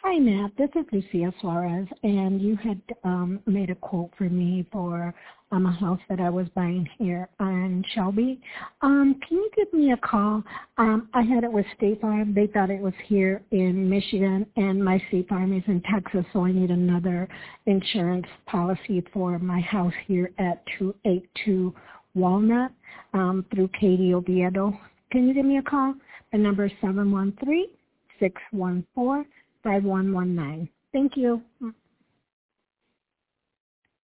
Hi, Matt. This is Lucia Suarez, and you had made a quote for me for a house that I was buying here on Shelby. Can you give me a call? I had it with State Farm. They thought it was here in Michigan, and my State Farm is in Texas, so I need another insurance policy for my house here at 282 Walnut through Katie Oviedo. Can you give me a call? The number is 713-614-5119. Thank you.